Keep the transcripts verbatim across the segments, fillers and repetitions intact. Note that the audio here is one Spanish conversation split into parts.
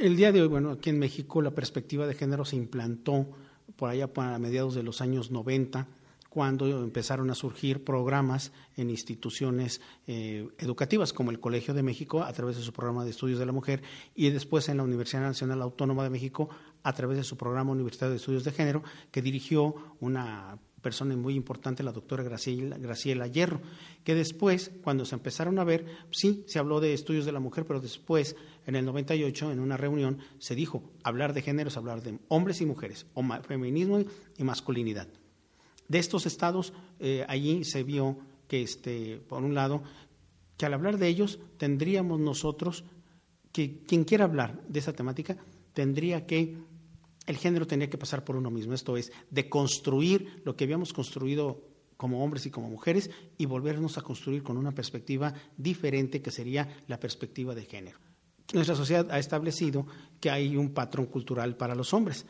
El día de hoy, bueno, aquí en México la perspectiva de género se implantó por allá para mediados de los años noventa, cuando empezaron a surgir programas en instituciones eh, educativas como el Colegio de México a través de su programa de estudios de la mujer y después en la Universidad Nacional Autónoma de México a través de su programa universitario de estudios de género que dirigió una persona muy importante, la doctora Graciela, Graciela Hierro, que después, cuando se empezaron a ver, sí, se habló de estudios de la mujer, pero después, en el noventa y ocho, en una reunión, se dijo, hablar de género es hablar de hombres y mujeres, o feminismo y masculinidad. De estos estados, eh, allí se vio que, este, por un lado, que al hablar de ellos tendríamos nosotros, que quien quiera hablar de esa temática, tendría que, el género tendría que pasar por uno mismo, esto es, de construir lo que habíamos construido como hombres y como mujeres y volvernos a construir con una perspectiva diferente que sería la perspectiva de género. Nuestra sociedad ha establecido que hay un patrón cultural para los hombres,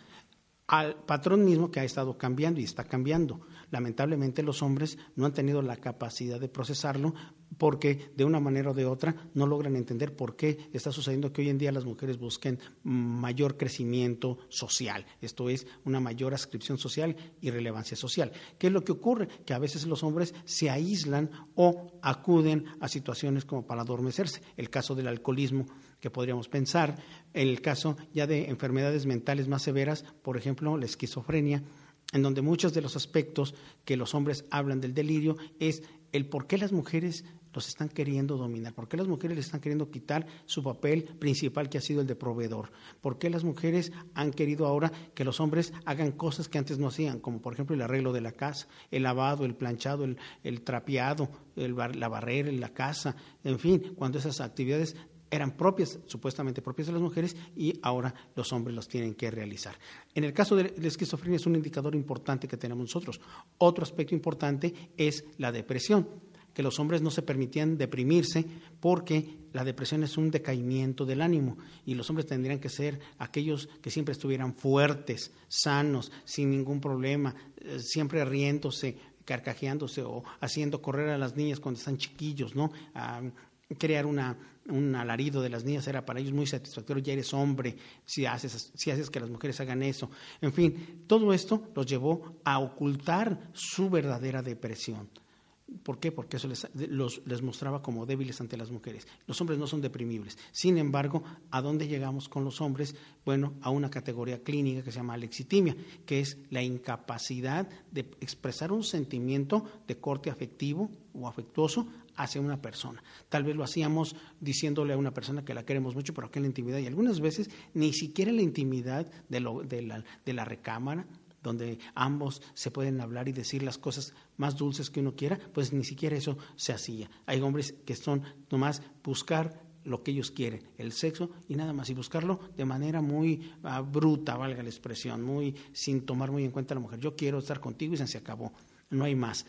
al patrón mismo que ha estado cambiando y está cambiando. Lamentablemente los hombres no han tenido la capacidad de procesarlo porque de una manera o de otra no logran entender por qué está sucediendo que hoy en día las mujeres busquen mayor crecimiento social, esto es, una mayor adscripción social y relevancia social. ¿Qué es lo que ocurre? Que a veces los hombres se aíslan o acuden a situaciones como para adormecerse. El caso del alcoholismo que podríamos pensar, en el caso ya de enfermedades mentales más severas, por ejemplo, la esquizofrenia, en donde muchos de los aspectos que los hombres hablan del delirio es el por qué las mujeres los están queriendo dominar, por qué las mujeres les están queriendo quitar su papel principal que ha sido el de proveedor, por qué las mujeres han querido ahora que los hombres hagan cosas que antes no hacían, como por ejemplo el arreglo de la casa, el lavado, el planchado, el, el trapeado, el bar, la barrera en la casa, en fin, cuando esas actividades eran propias, supuestamente propias de las mujeres, y ahora los hombres los tienen que realizar. En el caso de la esquizofrenia es un indicador importante que tenemos nosotros. Otro aspecto importante es la depresión, que los hombres no se permitían deprimirse porque la depresión es un decaimiento del ánimo y los hombres tendrían que ser aquellos que siempre estuvieran fuertes, sanos, sin ningún problema, siempre riéndose, carcajeándose o haciendo correr a las niñas cuando están chiquillos, ¿no? Ah, crear una, un alarido de las niñas era para ellos muy satisfactorio, ya eres hombre, si haces, si haces que las mujeres hagan eso. En fin, todo esto los llevó a ocultar su verdadera depresión. ¿Por qué? Porque eso les, los, les mostraba como débiles ante las mujeres. Los hombres no son deprimibles. Sin embargo, ¿a dónde llegamos con los hombres? Bueno, a una categoría clínica que se llama alexitimia, que es la incapacidad de expresar un sentimiento de corte afectivo o afectuoso hacia una persona. Tal vez lo hacíamos diciéndole a una persona que la queremos mucho, pero aquí en la intimidad, y algunas veces ni siquiera en la intimidad de, lo, de, la, de la recámara, donde ambos se pueden hablar y decir las cosas más dulces que uno quiera, pues ni siquiera eso se hacía. Hay hombres que son nomás buscar lo que ellos quieren, el sexo y nada más, y buscarlo de manera muy uh, bruta, valga la expresión, muy sin tomar muy en cuenta a la mujer. Yo quiero estar contigo y se acabó, no hay más.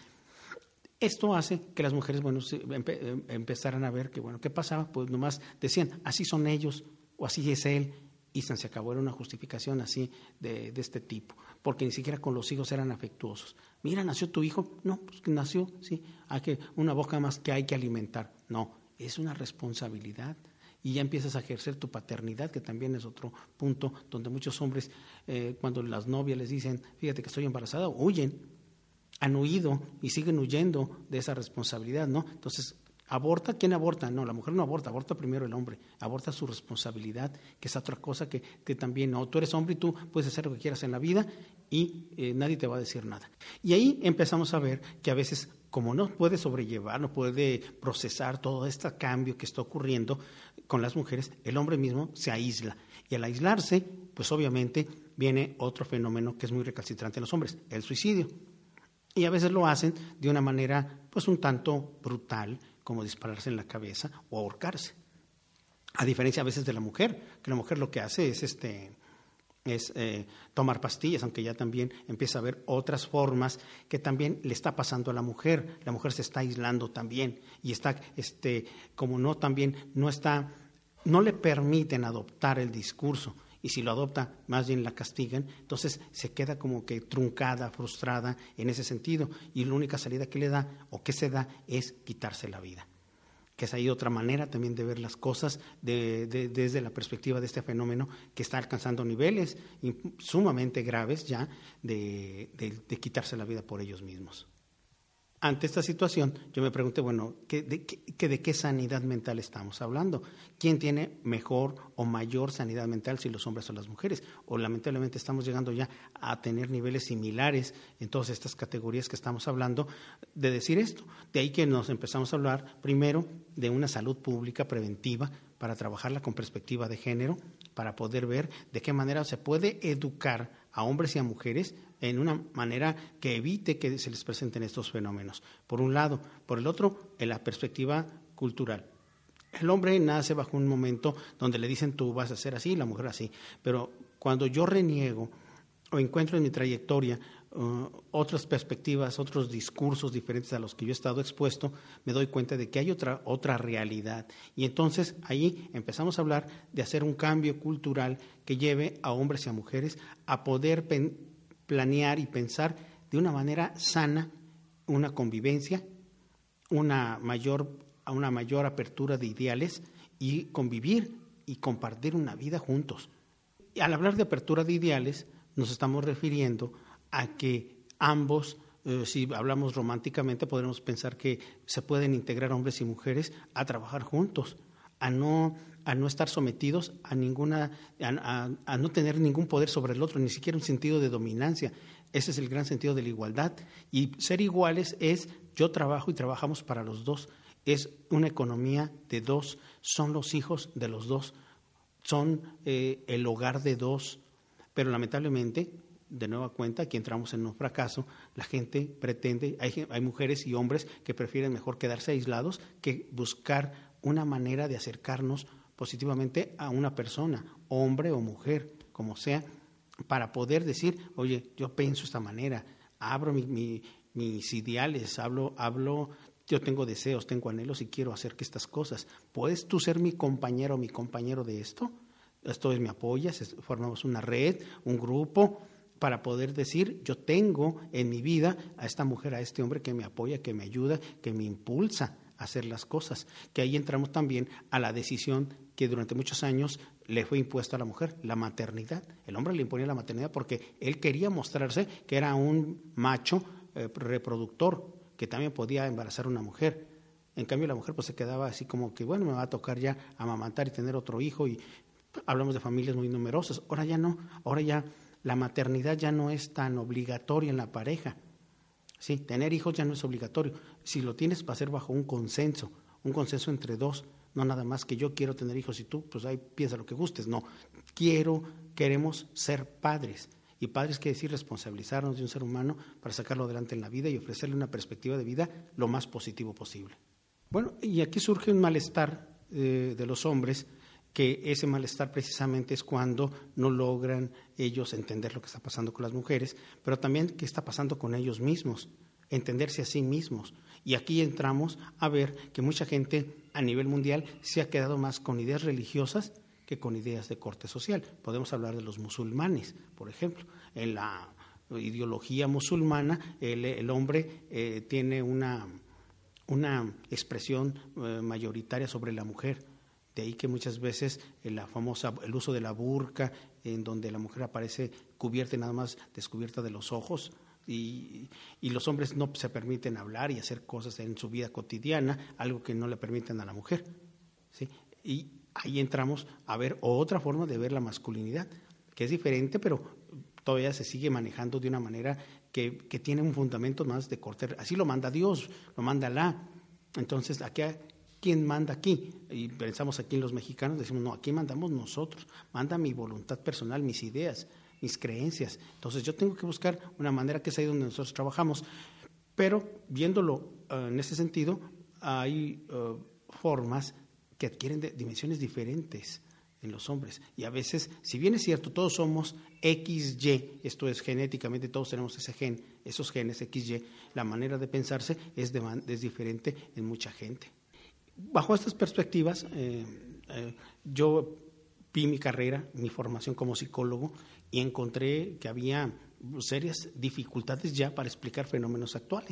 Esto hace que las mujeres, bueno, empe- empezaran a ver que, bueno, ¿qué pasaba? Pues nomás decían, así son ellos o así es él, y se acabó, era una justificación así de, de este tipo, porque ni siquiera con los hijos eran afectuosos. Mira, ¿nació tu hijo? No, pues que nació, sí, hay que, una boca más que hay que alimentar. No, es una responsabilidad. Y ya empiezas a ejercer tu paternidad, que también es otro punto donde muchos hombres, eh, cuando las novias les dicen, fíjate que estoy embarazada, huyen, han huido y siguen huyendo de esa responsabilidad, ¿no? Entonces, ¿aborta? ¿Quién aborta? No, la mujer no aborta, aborta primero el hombre, aborta su responsabilidad, que es otra cosa que, que también, no, tú eres hombre y tú puedes hacer lo que quieras en la vida y eh, nadie te va a decir nada. Y ahí empezamos a ver que a veces, como no puede sobrellevar, no puede procesar todo este cambio que está ocurriendo con las mujeres, el hombre mismo se aísla. Y al aislarse, pues obviamente viene otro fenómeno que es muy recalcitrante en los hombres, el suicidio. Y a veces lo hacen de una manera pues un tanto brutal, como dispararse en la cabeza o ahorcarse. A diferencia a veces de la mujer, que la mujer lo que hace es este es eh, tomar pastillas, aunque ya también empieza a haber otras formas que también le está pasando a la mujer. La mujer se está aislando también y está, este, como no también no está, no le permiten adoptar el discurso. Y si lo adopta, más bien la castigan, entonces se queda como que truncada, frustrada en ese sentido, y la única salida que le da o que se da es quitarse la vida. que es ahí otra manera también de ver las cosas de, de, desde la perspectiva de este fenómeno que está alcanzando niveles sumamente graves ya de, de, de quitarse la vida por ellos mismos. Ante esta situación, yo me pregunté, bueno, ¿qué, de, qué, ¿de qué sanidad mental estamos hablando? ¿Quién tiene mejor o mayor sanidad mental, si los hombres o las mujeres? O lamentablemente estamos llegando ya a tener niveles similares en todas estas categorías que estamos hablando de decir esto. De ahí que nos empezamos a hablar primero de una salud pública preventiva para trabajarla con perspectiva de género, para poder ver de qué manera se puede educar a hombres y a mujeres en una manera que evite que se les presenten estos fenómenos. Por un lado. Por el otro, en la perspectiva cultural. El hombre nace bajo un momento donde le dicen tú vas a ser así, la mujer así. Pero cuando yo reniego o encuentro en mi trayectoria uh, otras perspectivas, otros discursos diferentes a los que yo he estado expuesto, me doy cuenta de que hay otra, otra realidad. Y entonces ahí empezamos a hablar de hacer un cambio cultural que lleve a hombres y a mujeres a poder pen, planear y pensar de una manera sana una convivencia, una mayor, una mayor apertura de ideales y convivir y compartir una vida juntos. Y al hablar de apertura de ideales, nos estamos refiriendo a que ambos, eh, si hablamos románticamente, podremos pensar que se pueden integrar hombres y mujeres a trabajar juntos, a no, a no estar sometidos a ninguna, a, a, a no tener ningún poder sobre el otro, ni siquiera un sentido de dominancia. Ese es el gran sentido de la igualdad. Y ser iguales es yo trabajo y trabajamos para los dos. Es una economía de dos, son los hijos de los dos, son eh, el hogar de dos. Pero lamentablemente, de nueva cuenta, aquí entramos en un fracaso, la gente pretende, hay, hay mujeres y hombres que prefieren mejor quedarse aislados que buscar una manera de acercarnos positivamente a una persona, hombre o mujer, como sea, para poder decir, oye, yo pienso de esta manera, abro mi, mi, mis ideales, hablo, hablo, yo tengo deseos, tengo anhelos y quiero hacer que estas cosas. ¿Puedes tú ser mi compañero o mi compañero de esto? Esto es, me apoyas, formamos una red, un grupo, para poder decir, yo tengo en mi vida a esta mujer, a este hombre que me apoya, que me ayuda, que me impulsa a hacer las cosas. Que ahí entramos también a la decisión que durante muchos años le fue impuesta a la mujer, la maternidad. El hombre le imponía la maternidad porque él quería mostrarse que era un macho eh, reproductor, que también podía embarazar a una mujer. En cambio, la mujer pues se quedaba así como que, bueno, me va a tocar ya amamantar y tener otro hijo, y hablamos de familias muy numerosas. Ahora ya no, ahora ya la maternidad ya no es tan obligatoria en la pareja. Sí, tener hijos ya no es obligatorio. Si lo tienes, va a ser bajo un consenso, un consenso entre dos, no nada más que yo quiero tener hijos y tú, pues ahí piensa lo que gustes. No, quiero, queremos ser padres. Y padres quiere decir responsabilizarnos de un ser humano para sacarlo adelante en la vida y ofrecerle una perspectiva de vida lo más positivo posible. Bueno, y aquí surge un malestar eh, de los hombres, que ese malestar precisamente es cuando no logran ellos entender lo que está pasando con las mujeres, pero también qué está pasando con ellos mismos, entenderse a sí mismos. Y aquí entramos a ver que mucha gente a nivel mundial se ha quedado más con ideas religiosas que con ideas de corte social. Podemos hablar de los musulmanes, por ejemplo. En la ideología musulmana, el, el hombre eh, tiene una, una expresión eh, mayoritaria sobre la mujer. De ahí que muchas veces la famosa, el uso de la burka, en donde la mujer aparece cubierta y nada más descubierta de los ojos, y, y los hombres no se permiten hablar y hacer cosas en su vida cotidiana, algo que no le permiten a la mujer, ¿sí? Y ahí entramos a ver otra forma de ver la masculinidad, que es diferente, pero todavía se sigue manejando de una manera que, que tiene un fundamento más de corte. Así lo manda Dios, lo manda Alá. Entonces, aquí ¿quién manda aquí? Y pensamos aquí en los mexicanos, decimos, no, aquí mandamos nosotros, manda mi voluntad personal, mis ideas, mis creencias. Entonces yo tengo que buscar una manera que es ahí donde nosotros trabajamos. Pero viéndolo uh, en ese sentido, hay uh, formas que adquieren de, dimensiones diferentes en los hombres. Y a veces, si bien es cierto, todos somos equis ye, esto es genéticamente, todos tenemos ese gen, esos genes equis ye, la manera de pensarse es, de, es diferente en mucha gente. Bajo estas perspectivas, eh, eh, yo vi mi carrera, mi formación como psicólogo, y encontré que había serias dificultades ya para explicar fenómenos actuales.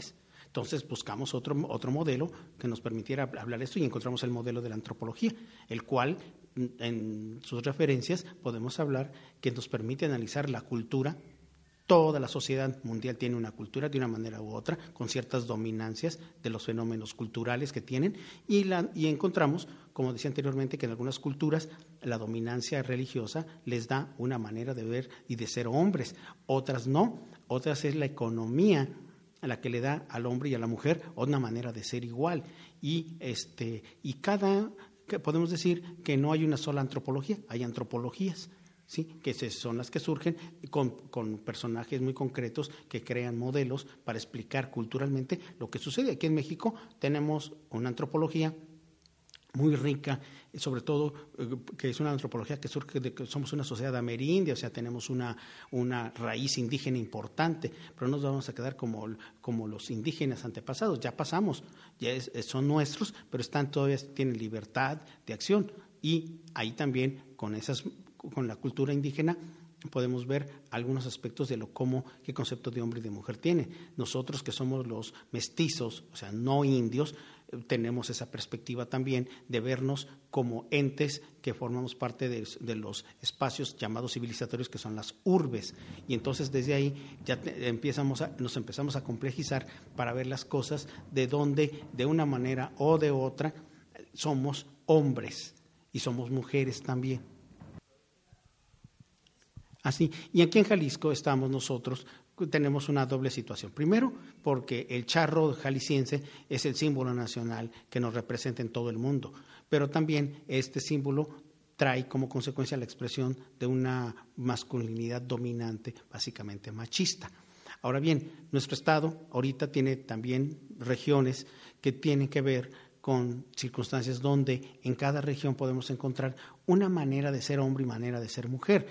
Entonces buscamos otro, otro modelo que nos permitiera hablar esto y encontramos el modelo de la antropología, el cual en sus referencias podemos hablar que nos permite analizar la cultura. Toda la sociedad mundial tiene una cultura de una manera u otra, con ciertas dominancias de los fenómenos culturales que tienen, y, la, y encontramos, como decía anteriormente, que en algunas culturas la dominancia religiosa les da una manera de ver y de ser hombres, otras no, otras es la economía a la que le da al hombre y a la mujer una manera de ser igual, y, este, y cada, que podemos decir que no hay una sola antropología, hay antropologías. Sí, que son las que surgen con, con personajes muy concretos que crean modelos para explicar culturalmente lo que sucede. Aquí en México tenemos una antropología muy rica, sobre todo que es una antropología que surge de que somos una sociedad amerindia, o sea, tenemos una, una raíz indígena importante, pero no nos vamos a quedar como, como los indígenas antepasados, ya pasamos, ya es, son nuestros, pero están todavía tienen libertad de acción, y ahí también con esas con la cultura indígena podemos ver algunos aspectos de lo cómo, qué concepto de hombre y de mujer tiene. Nosotros que somos los mestizos, o sea, no indios, tenemos esa perspectiva también de vernos como entes que formamos parte de, de los espacios llamados civilizatorios que son las urbes, y entonces desde ahí ya te, empezamos a, nos empezamos a complejizar para ver las cosas de donde de una manera o de otra somos hombres y somos mujeres también. Así, y aquí en Jalisco estamos nosotros, tenemos una doble situación. Primero, porque el charro jalisciense es el símbolo nacional que nos representa en todo el mundo, pero también este símbolo trae como consecuencia la expresión de una masculinidad dominante, básicamente machista. Ahora bien, nuestro estado ahorita tiene también regiones que tienen que ver con circunstancias donde en cada región podemos encontrar una manera de ser hombre y manera de ser mujer.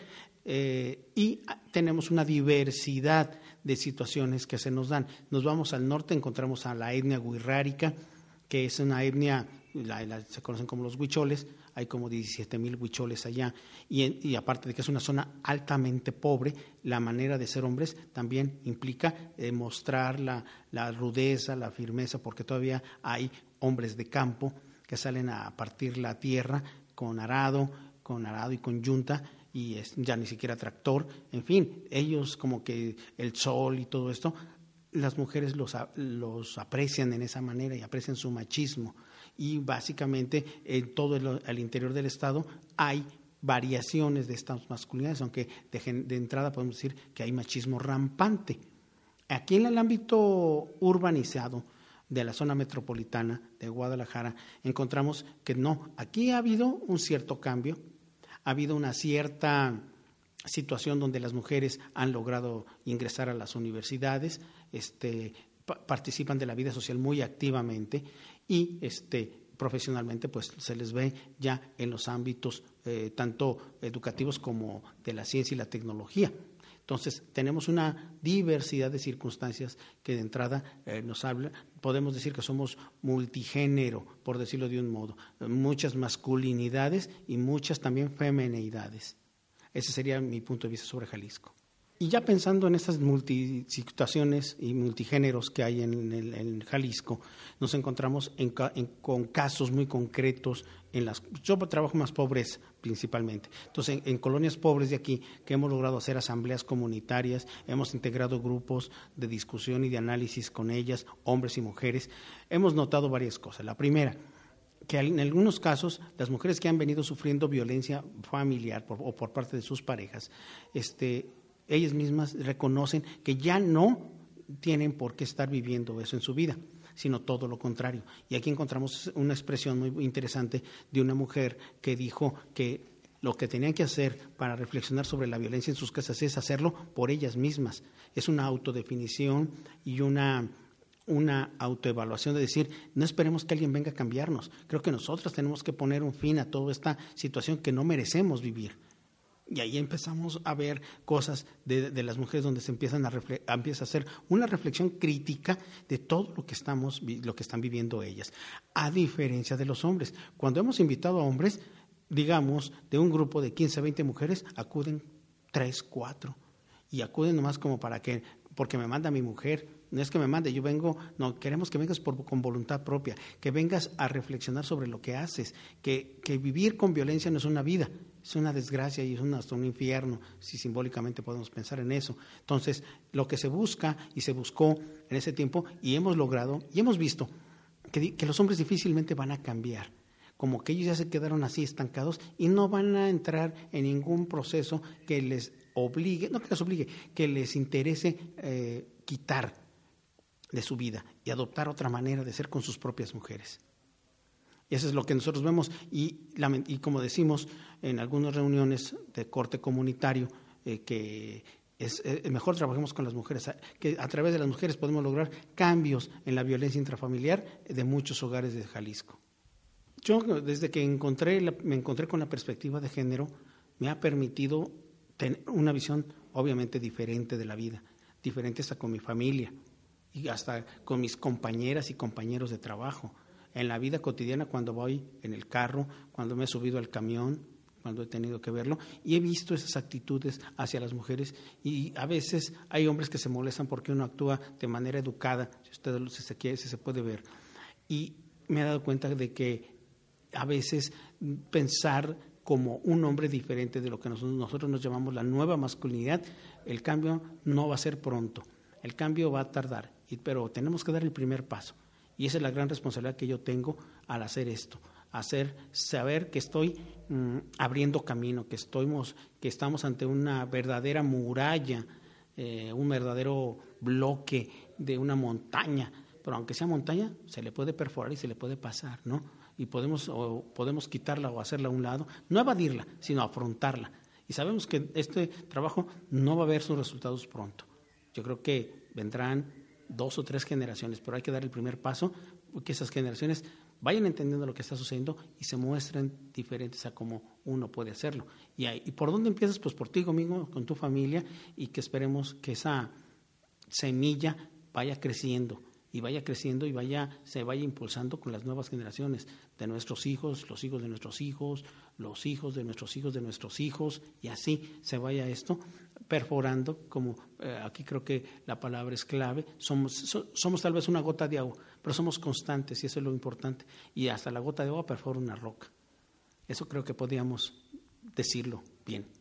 Eh, y tenemos una diversidad de situaciones que se nos dan. Nos vamos al norte, encontramos a la etnia wixárika, que es una etnia, la, la, se conocen como los huicholes, hay como diecisiete mil huicholes allá, y, en, y aparte de que es una zona altamente pobre, la manera de ser hombres también implica eh, mostrar la, la rudeza, la firmeza, porque todavía hay hombres de campo que salen a partir la tierra con arado, con arado y con yunta, y es ya ni siquiera tractor, en fin, ellos como que el sol y todo esto, las mujeres los, los aprecian en esa manera y aprecian su machismo, y básicamente en todo el, el interior del estado hay variaciones de estas masculinidades, aunque de, de entrada podemos decir que hay machismo rampante. Aquí en el ámbito urbanizado de la zona metropolitana de Guadalajara encontramos que no, aquí ha habido un cierto cambio. Ha habido una cierta situación donde las mujeres han logrado ingresar a las universidades, este, pa- participan de la vida social muy activamente y este, profesionalmente pues se les ve ya en los ámbitos eh, tanto educativos como de la ciencia y la tecnología. Entonces, tenemos una diversidad de circunstancias que de entrada eh, nos habla, podemos decir que somos multigénero, por decirlo de un modo, muchas masculinidades y muchas también femineidades. Ese sería mi punto de vista sobre Jalisco. Y ya pensando en estas multisituaciones y multigéneros que hay en, el, en Jalisco, nos encontramos en, en, con casos muy concretos. En las, yo trabajo más pobres principalmente, entonces en, en colonias pobres de aquí que hemos logrado hacer asambleas comunitarias, hemos integrado grupos de discusión y de análisis con ellas, hombres y mujeres, hemos notado varias cosas. La primera, que en algunos casos las mujeres que han venido sufriendo violencia familiar por, o por parte de sus parejas, este, ellas mismas reconocen que ya no tienen por qué estar viviendo eso en su vida, sino todo lo contrario. Y aquí encontramos una expresión muy interesante de una mujer que dijo que lo que tenían que hacer para reflexionar sobre la violencia en sus casas es hacerlo por ellas mismas. Es una autodefinición y una, una autoevaluación de decir, no esperemos que alguien venga a cambiarnos. Creo que nosotros tenemos que poner un fin a toda esta situación que no merecemos vivir. Y ahí empezamos a ver cosas de, de las mujeres donde se empiezan a, refle- a empieza a hacer una reflexión crítica de todo lo que estamos lo que están viviendo ellas, a diferencia de los hombres. Cuando hemos invitado a hombres, digamos, de un grupo de quince, veinte mujeres, acuden tres, cuatro, y acuden nomás como para que, porque me manda mi mujer, no es que me mande, yo vengo, no, queremos que vengas por, con voluntad propia, que vengas a reflexionar sobre lo que haces, que, que vivir con violencia no es una vida, es una desgracia y es un, hasta un infierno, si simbólicamente podemos pensar en eso. Entonces, lo que se busca y se buscó en ese tiempo, y hemos logrado, y hemos visto que, que los hombres difícilmente van a cambiar, como que ellos ya se quedaron así estancados y no van a entrar en ningún proceso que les obligue, no que les obligue, que les interese eh, quitar de su vida y adoptar otra manera de ser con sus propias mujeres. Y eso es lo que nosotros vemos y, y como decimos en algunas reuniones de corte comunitario, eh, que es eh, mejor trabajemos con las mujeres, que a través de las mujeres podemos lograr cambios en la violencia intrafamiliar de muchos hogares de Jalisco. Yo desde que encontré la, me encontré con la perspectiva de género, me ha permitido tener una visión obviamente diferente de la vida, diferente hasta con mi familia y hasta con mis compañeras y compañeros de trabajo. En la vida cotidiana, cuando voy en el carro, cuando me he subido al camión, cuando he tenido que verlo, y he visto esas actitudes hacia las mujeres, y a veces hay hombres que se molestan porque uno actúa de manera educada, si usted si se quiere, si se puede ver. Y me he dado cuenta de que a veces pensar como un hombre diferente de lo que nosotros, nosotros nos llamamos la nueva masculinidad, el cambio no va a ser pronto, el cambio va a tardar, y, pero tenemos que dar el primer paso. Y esa es la gran responsabilidad que yo tengo al hacer esto, hacer saber que estoy mmm, abriendo camino, que, estoy, que estamos ante una verdadera muralla, eh, un verdadero bloque de una montaña, pero aunque sea montaña, se le puede perforar y se le puede pasar, ¿no? Y podemos, o podemos quitarla o hacerla a un lado, no evadirla, sino afrontarla. Y sabemos que este trabajo no va a ver sus resultados pronto. Yo creo que vendrán dos o tres generaciones, pero hay que dar el primer paso, porque esas generaciones vayan entendiendo lo que está sucediendo y se muestren diferentes a cómo uno puede hacerlo. Y, ahí, ¿y por dónde empiezas? Pues por ti conmigo, con tu familia, y que esperemos que esa semilla vaya creciendo y vaya creciendo y vaya se vaya impulsando con las nuevas generaciones de nuestros hijos, los hijos de nuestros hijos, los hijos de nuestros hijos de nuestros hijos, y así se vaya esto perforando, como eh, aquí creo que la palabra es clave. Somos, so, somos tal vez una gota de agua, pero somos constantes y eso es lo importante, y hasta la gota de agua perfora una roca. Eso creo que podríamos decirlo bien.